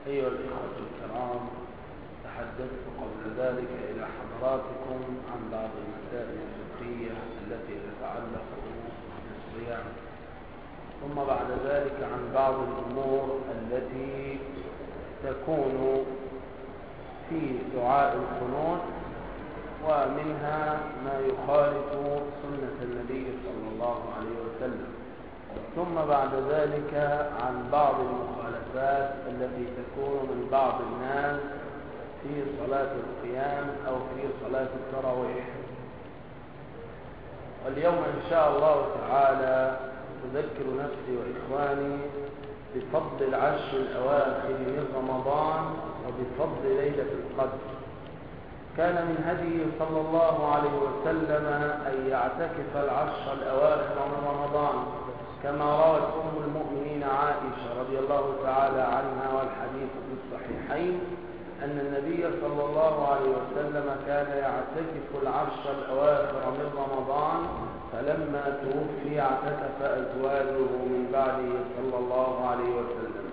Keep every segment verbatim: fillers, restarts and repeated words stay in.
أيها الإخوة الكرام، تحدثت قبل ذلك إلى حضراتكم عن بعض المسائل الفقهية التي تتعلق بالصيام، ثم بعد ذلك عن بعض الأمور التي تكون في دعاء القنوت، ومنها ما يخالف سنة النبي صلى الله عليه وسلم، ثم بعد ذلك عن بعض المخالفات التي تكون من بعض الناس في صلاة القيام أو في صلاة التراويح. واليوم إن شاء الله تعالى أذكر نفسي وإخواني بفضل العشر الأواخر من رمضان وبفضل ليلة القدر. كان من هديه صلى الله عليه وسلم أن يعتكف العشر الأواخر من رمضان، كما روت أم المؤمنين عائشة رضي الله تعالى عنها والحديث في الصحيحين أن النبي صلى الله عليه وسلم كان يعتكف العشر الأواخر من رمضان، فلما توفي اعتكف أزواجه من بعده صلى الله عليه وسلم.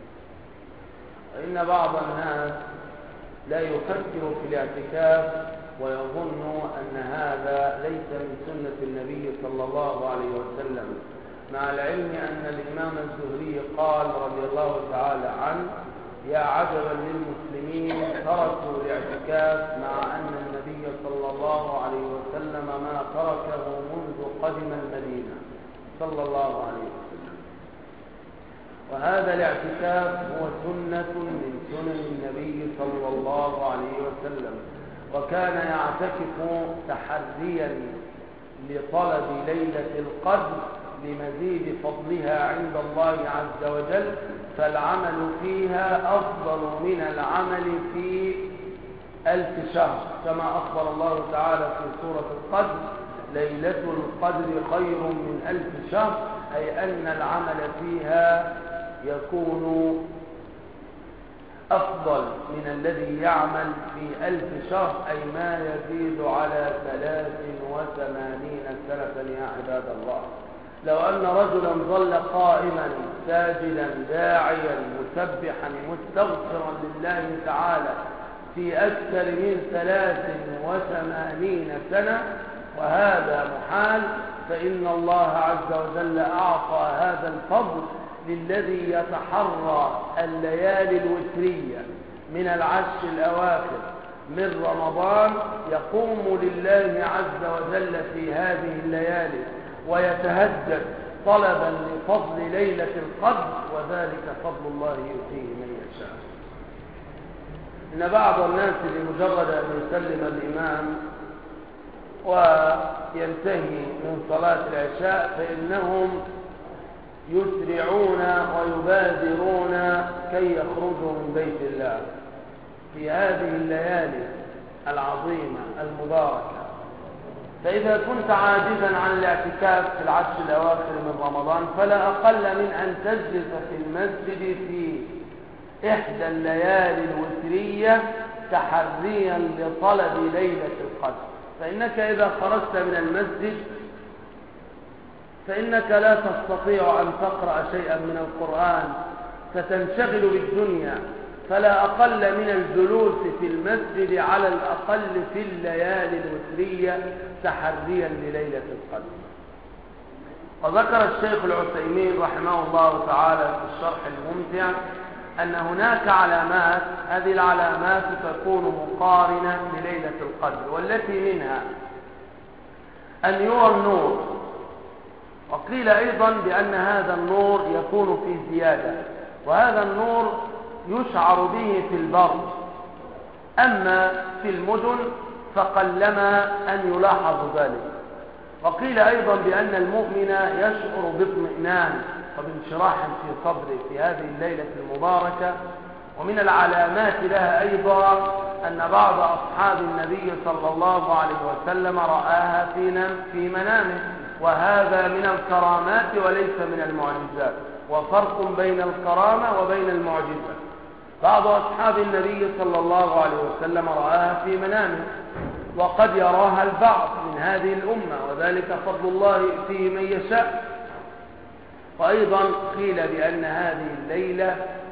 فإن بعض الناس لا يفكر في الاعتكاف ويظن أن هذا ليس من سنة النبي صلى الله عليه وسلم، مع العلم أن الإمام الزهري قال رضي الله تعالى عنه: يا عجبا للمسلمين تركوا الاعتكاف مع أن النبي صلى الله عليه وسلم ما تركه منذ قدم المدينة صلى الله عليه وسلم. وهذا الاعتكاف هو سنة من سنن النبي صلى الله عليه وسلم، وكان يعتكف تحريا لطلب ليلة القدر لمزيد فضلها عند الله عز وجل، فالعمل فيها أفضل من العمل في ألف شهر، كما أخبر الله تعالى في سورة القدر: ليلة القدر خير من ألف شهر، أي أن العمل فيها يكون أفضل من الذي يعمل في ألف شهر، أي ما يزيد على ثلاث وثمانين سنة يا عباد الله. لو أن رجلا ظل قائما ساجدا داعيا مسبحا مستغفرا لله تعالى في أكثر من ثلاث وثمانين سنة، وهذا محال، فإن الله عز وجل أعطى هذا الفضل للذي يتحرى الليالي الوترية من العشر الأواخر من رمضان، يقوم لله عز وجل في هذه الليالي ويتهجد طلبا لفضل ليلة القدر، وذلك فضل الله يؤتيه من يشاء. إن بعض الناس بمجرد أن يسلم الإمام وينتهي من صلاة العشاء فإنهم يسرعون ويبادرون كي يخرجوا من بيت الله في هذه الليالي العظيمة المباركة. فإذا كنت عاجزا عن الاعتكاف في العشر الأواخر من رمضان، فلا أقل من أن تجلس في المسجد في إحدى الليالي الوترية تحريا لطلب ليلة القدر. فإنك إذا خرجت من المسجد فإنك لا تستطيع أن تقرأ شيئا من القرآن، ستنشغل بالدنيا، فلا أقل من الجلوس في المسجد على الأقل في الليالي الوترية تحريا لليلة القدر. وذكر الشيخ العثيمين رحمه الله تعالى في الشرح الممتع أن هناك علامات، هذه العلامات تكون مقارنة لليلة القدر، والتي منها أن يرى النور، وقيل أيضا بأن هذا النور يكون في زيادة، وهذا النور يشعر به في البر، أما في المدن فقلما أن يلاحظ ذلك. وقيل أيضا بأن المؤمن يشعر باطمئنان وبانشراح في صدره في هذه الليلة المباركة. ومن العلامات لها أيضا أن بعض أصحاب النبي صلى الله عليه وسلم رآها في منامه، وهذا من الكرامات وليس من المعجزات، وفرق بين الكرامة وبين المعجزة. بعض أصحاب النبي صلى الله عليه وسلم رآها في منامه، وقد يراها البعض من هذه الأمة، وذلك فضل الله يؤتيه من يشاء. وأيضا قيل بأن هذه الليلة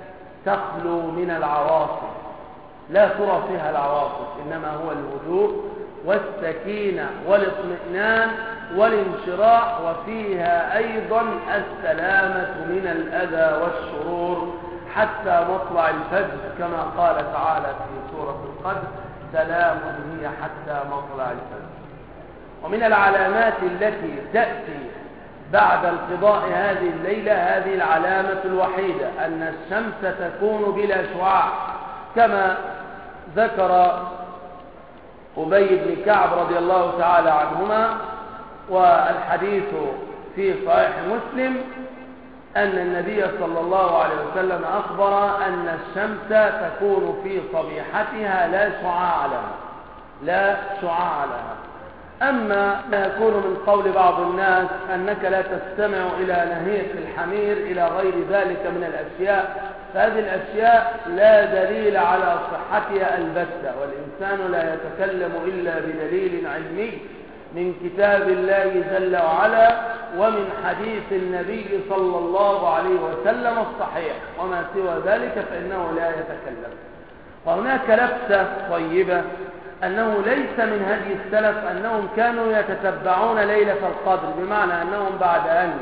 تخلو من العواصف، لا ترى فيها العواصف، إنما هو الهدوء والسكينة والاطمئنان والانشراح، وفيها أيضا السلامة من الأذى والشرور حتى مطلع الفجر، كما قال تعالى في سورة القدر: سلام هي حتى مطلع الفجر. ومن العلامات التي تأتي بعد انقضاء هذه الليلة هذه العلامة الوحيدة، أن الشمس تكون بلا شعاع، كما ذكر أبي بن كعب رضي الله تعالى عنهما، والحديث في صحيح مسلم، أن النبي صلى الله عليه وسلم أخبر أن الشمس تكون في صبيحتها لا شعاع لها، لا شعاع لها. أما ما يكون من قول بعض الناس أنك لا تستمع إلى نهيق الحمير إلى غير ذلك من الأشياء، فهذه الأشياء لا دليل على صحتها البتة، والإنسان لا يتكلم إلا بدليل علمي من كتاب الله جل وعلا ومن حديث النبي صلى الله عليه وسلم الصحيح، وما سوى ذلك فإنه لا يتكلم. وهناك لفتة طيبة، أنه ليس من هدي السلف أنهم كانوا يتتبعون ليلة القدر، بمعنى أنهم بعد أن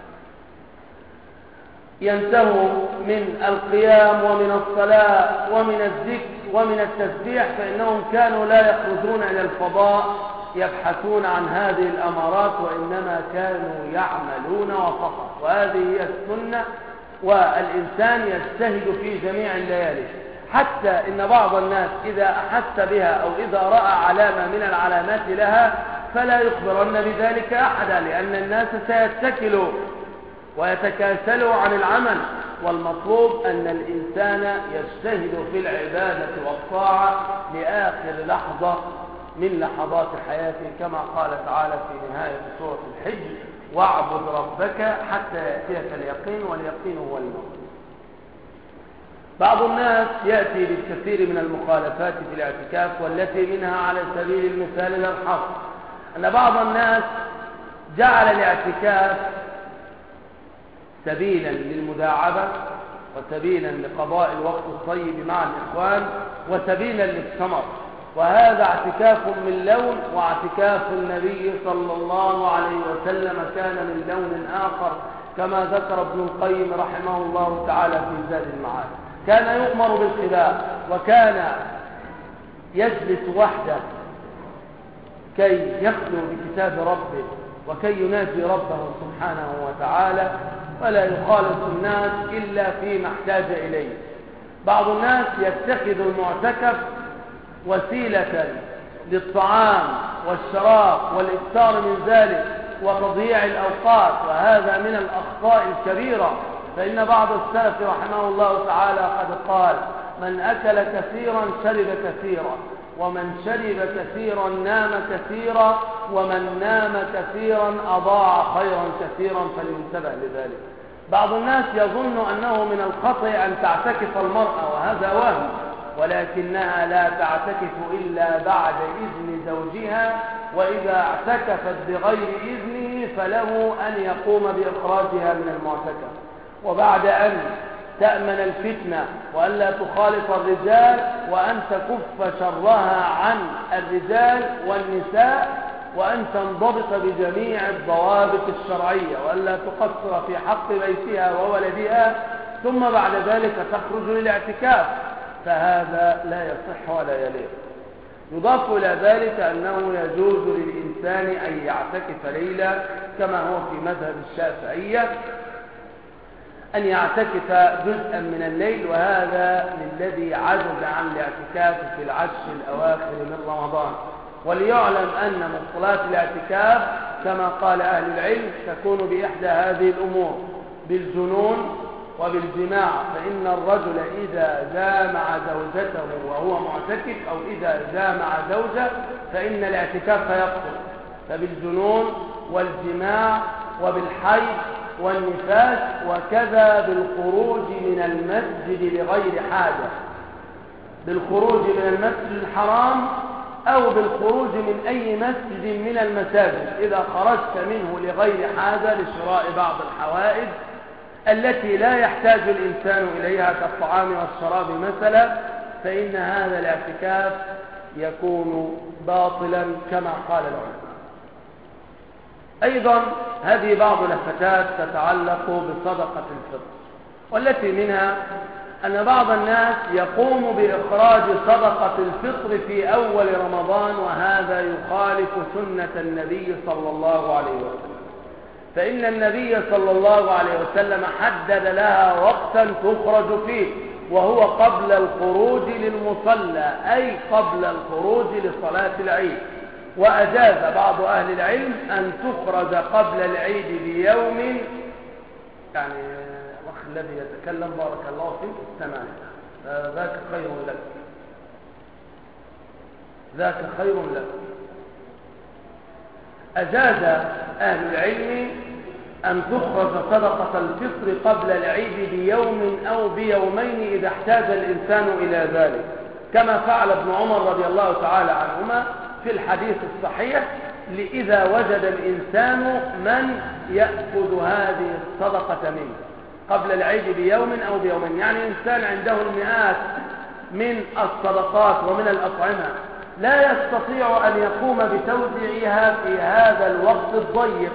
ينتهوا من القيام ومن الصلاة ومن الذكر ومن التسبيح فإنهم كانوا لا يخرجون إلى الفضاء يبحثون عن هذه الأمارات، وإنما كانوا يعملون وفقط. وهذه هي السنة، والإنسان يجتهد في جميع الليالي، حتى إن بعض الناس إذا أحس بها أو إذا رأى علامة من العلامات لها فلا يخبرن بذلك أحدا، لأن الناس سيتكلوا ويتكاسلوا عن العمل. والمطلوب أن الإنسان يجتهد في العبادة والطاعة لآخر لحظة من لحظات حياته، كما قال تعالى في نهاية سورة الحج: واعبد ربك حتى يأتيك اليقين، واليقين هو الموت. بعض الناس يأتي بالكثير من المخالفات في الاعتكاف، والتي منها على سبيل المثال للحصر أن بعض الناس جعل الاعتكاف سبيلا للمداعبة، وسبيلا لقضاء الوقت الطيب مع الإخوان، وسبيلا للثمر، وهذا اعتكاف من لون، واعتكاف النبي صلى الله عليه وسلم كان من لون آخر، كما ذكر ابن القيم رحمه الله تعالى في زاد المعاد. كان يؤمر بالخلاء، وكان يجلس وحده كي يخلو بكتاب ربه وكي يناجي ربه سبحانه وتعالى، ولا يخالط الناس إلا فيما احتاج إليه. بعض الناس يتخذ المعتكف وسيلة للطعام والشراب والإكثار من ذلك وتضييع الأوقات، وهذا من الأخطاء الكبيرة. فإن بعض السلف رحمه الله تعالى قد قال: من أكل كثيرا شرب كثيرا، ومن شرب كثيرا نام كثيرا، ومن نام كثيرا أضاع خيرا كثيرا، فلينتبه لذلك. بعض الناس يظن أنه من الخطأ أن تعتكف المرأة، وهذا وهم، ولكنها لا تعتكف إلا بعد إذن زوجها، وإذا اعتكفت بغير إذنه فله أن يقوم بإخراجها من المعتكف، وبعد أن تأمن الفتنة وألا تخالط الرجال، وأن تكف شرها عن الرجال والنساء، وأن تنضبط بجميع الضوابط الشرعية، وألا تقصر في حق بيتها وولدها، ثم بعد ذلك تخرج للاعتكاف، فهذا لا يصح ولا يليق. يضاف إلى ذلك أنه يجوز للإنسان أن يعتكف ليلة، كما هو في مذهب الشافعية، أن يعتكف جزءا من الليل، وهذا للذي عجز عن الاعتكاف في العشر الأواخر من رمضان. وليعلم أن مبطلات الاعتكاف كما قال أهل العلم تكون بإحدى هذه الأمور: بالجنون وبالجماع. فإن الرجل إذا جامع زوجته وهو معتكف، أو إذا جامع زوجة، فإن الاعتكاف يبطل. فبالجنون والجماع وبالحيض والنفاس، وكذا بالخروج من المسجد لغير حاجة، بالخروج من المسجد الحرام أو بالخروج من أي مسجد من المساجد. إذا خرجت منه لغير حاجة لشراء بعض الحوائج التي لا يحتاج الإنسان إليها كالطعام والشراب مثلا، فإن هذا الاعتكاف يكون باطلا كما قال العلماء. أيضا هذه بعض لفتات تتعلق بصدقة الفطر، والتي منها أن بعض الناس يقوم بإخراج صدقة الفطر في أول رمضان، وهذا يخالف سنة النبي صلى الله عليه وسلم، فإن النبي صلى الله عليه وسلم حدد لها وقتا تخرج فيه، وهو قبل الخروج للمصلى، أي قبل الخروج لصلاة العيد. وأجاز بعض أهل العلم أن تخرج قبل العيد بيوم، يعني الأخ الذي يتكلم بارك الله فيك السماع، ذاك خير لك، ذاك خير لك. أجاز أهل العلم أن تخرج صدقة الفطر قبل العيد بيوم أو بيومين إذا احتاج الإنسان إلى ذلك، كما فعل ابن عمر رضي الله تعالى عنهما في الحديث الصحيح: إذا وجد الإنسان من يأخذ هذه الصدقة منه قبل العيد بيوم أو بيومين، يعني إنسان عنده المئات من الصدقات ومن الأطعمة لا يستطيع أن يقوم بتوزيعها في هذا الوقت الضيق،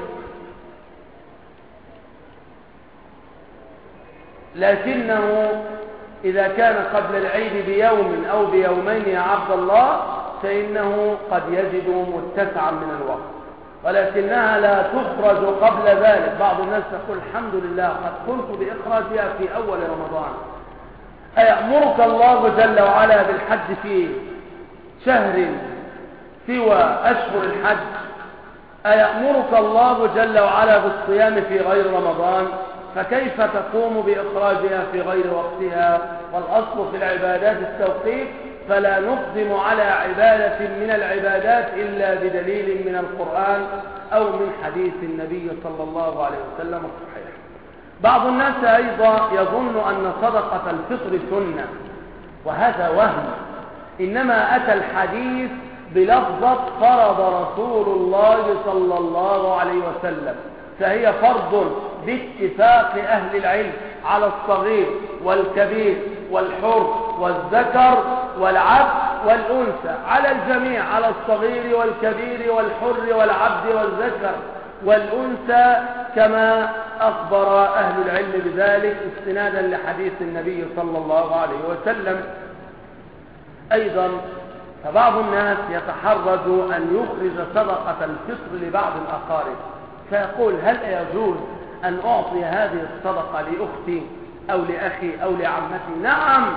لكنه إذا كان قبل العيد بيوم أو بيومين يا عبد الله فإنه قد يجد متسعا من الوقت، ولكنها لا تخرج قبل ذلك. بعض الناس يقول الحمد لله قد قمت بإخراجها في أول رمضان. أيأمرك الله جل وعلا بالحج في شهر سوى أشهر الحج؟ أيأمرك الله جل وعلا بالصيام في غير رمضان؟ فكيف تقوم بإخراجها في غير وقتها؟ والأصل في العبادات التوقيف، فلا نقدم على عبادة من العبادات إلا بدليل من القرآن أو من حديث النبي صلى الله عليه وسلم الصحيح. بعض الناس أيضا يظن أن صدقة الفطر سنة، وهذا وهم. إنما أتى الحديث بلفظة فرض رسول الله صلى الله عليه وسلم، فهي فرض باتفاق أهل العلم على الصغير والكبير والحر والذكر والعبد والأنثى، على الجميع، على الصغير والكبير والحر والعبد والذكر والأنثى، كما أخبر أهل العلم بذلك استنادا لحديث النبي صلى الله عليه وسلم. أيضا فبعض الناس يتحرج أن يخرج صدقة الفطر لبعض الأقارب، فيقول هل يجوز أن أعطي هذه الصدقة لأختي أو لأخي أو لعمتي؟ نعم،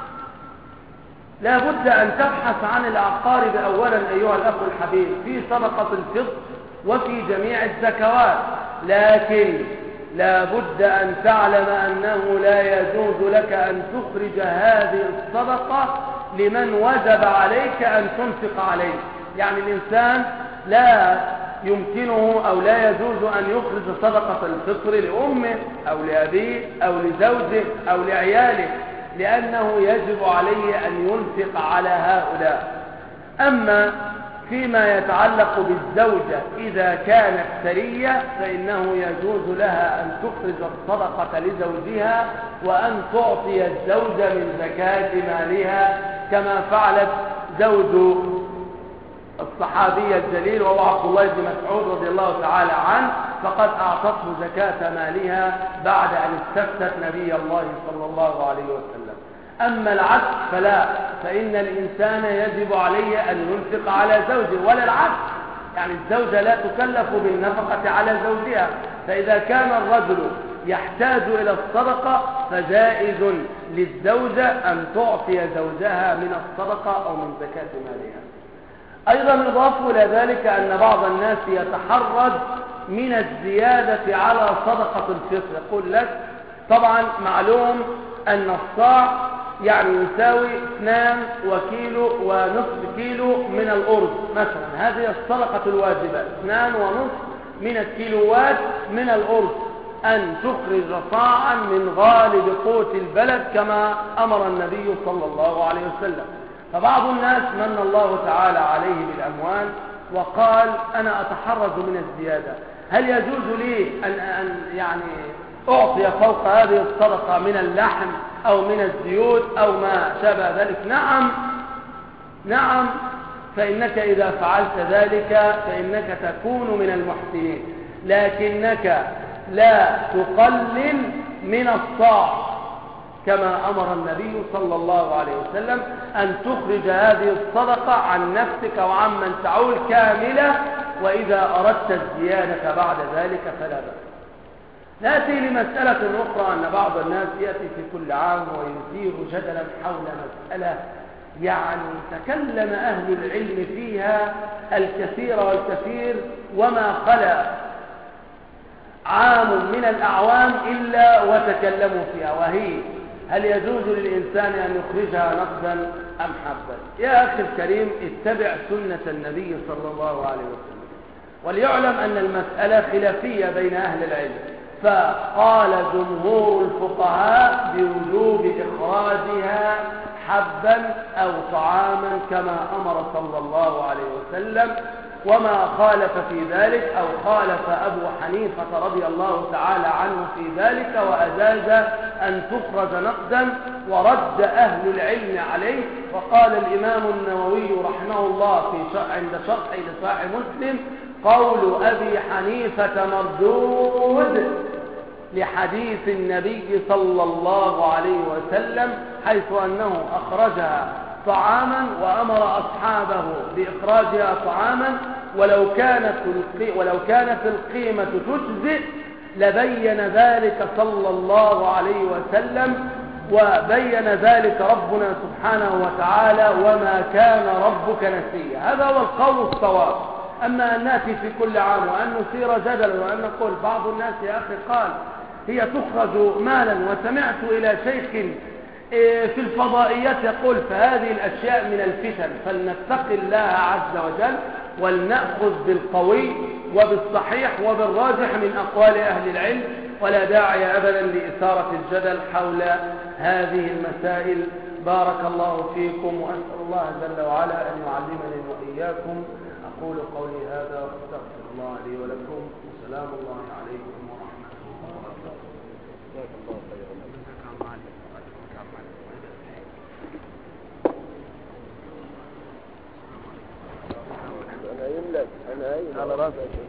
لا بد أن تبحث عن الأقارب أولا أيها الأخ الحبيب في صدقة الفطر وفي جميع الزكوات، لكن لا بد أن تعلم أنه لا يجوز لك أن تخرج هذه الصدقة لمن وجب عليك أن تنفق عليه. يعني الإنسان لا يمكنه أو لا يجوز أن يخرج صدقة الفطر لأمه أو لأبيه أو لزوجه أو لعياله، لأنه يجب عليه أن ينفق على هؤلاء. أما فيما يتعلق بالزوجة إذا كانت ثرية فإنه يجوز لها أن تخرج الصدقة لزوجها وأن تعطي الزوج من زكاة مالها، كما فعلت زوج الصحابي الجليل وهو عبد الله بن مسعود رضي الله تعالى عنه، فقد أعطته زكاة مالها بعد أن استفتت نبي الله صلى الله عليه وسلم. أما العكس فلا، فإن الإنسان يجب عليه أن ينفق على زوجه ولا العكس، يعني الزوجة لا تكلف بالنفقة على زوجها، فإذا كان الرجل يحتاج إلى الصدقة فجائز للزوجة أن تعطي زوجها من الصدقة أو من زكاة مالها. أيضا يضاف إلى ذلك أن بعض الناس يتحرج من الزيادة على صدقة الفطر، يقول لك طبعا معلوم أن الصاع يعني يساوي اثنان وكيلو ونصف كيلو من الأرز مثلا، هذه الصدقة الواجبة اثنان ونصف من الكيلوات من الأرز، أن تخرج صاعا من غالب قوت البلد كما أمر النبي صلى الله عليه وسلم. فبعض الناس من الله تعالى عليه بالأموال وقال أنا أتحرج من الزيادة، هل يجوز لي أن, أن يعني أعطي فوق هذه الصدقة من اللحم أو من الزيوت أو ما شابه ذلك، نعم نعم، فإنك إذا فعلت ذلك فإنك تكون من المحسنين، لكنك لا تقلل من الصاع كما أمر النبي صلى الله عليه وسلم أن تخرج هذه الصدقة عن نفسك وعن من تعول كاملة، وإذا أردت الزيادة بعد ذلك فلا بأس. نأتي لمسألة أخرى، أن بعض الناس يأتي في كل عام ويثير جدلا حول مسألة يعني تكلم أهل العلم فيها الكثير والكثير وما خلا عام من الأعوام إلا وتكلموا فيها، وهي هل يجوز للإنسان أن يخرجها نقدا أم حبا؟ يا أخي الكريم، اتبع سنة النبي صلى الله عليه وسلم. وليعلم أن المسألة خلافية بين أهل العلم، فقال جمهور الفقهاء بوجوب إخراجها حبا أو طعاما كما أمر صلى الله عليه وسلم، وما خالف في ذلك أو خالف أبو حنيفة رضي الله تعالى عنه في ذلك وأجاز أن تخرج نقدا، ورد أهل العلم عليه. وقال الإمام النووي رحمه الله في عند شرح لصحيح مسلم: قول أبي حنيفة مردود لحديث النبي صلى الله عليه وسلم، حيث أنه أخرجها طعاما وأمر أصحابه بإخراجها طعاما، ولو كانت ولو كانت القيمة تجزئ لبين ذلك صلى الله عليه وسلم، وبين ذلك ربنا سبحانه وتعالى: وما كان ربك نسيا. هذا هو القول الصواب. أما أن نأتي في كل عام وأن نثير جدلا وأن نقول بعض الناس يا أخي قال هي تخرج مالا، وسمعت إلى شيخ في الفضائيات يقول، فهذه الأشياء من الفتن، فلنتق الله عز وجل ولنأخذ بالقوي وبالصحيح وبالراجح من أقوال أهل العلم، ولا داعي أبدا لإثارة الجدل حول هذه المسائل. بارك الله فيكم، وأسأل الله جل وعلا أن يعلمني وإياكم. أقول قولي هذا وأستغفر الله لي ولكم، وسلام الله عليكم ورحمة الله وبركاته. أنا قايل لك أنا قايل على راسك.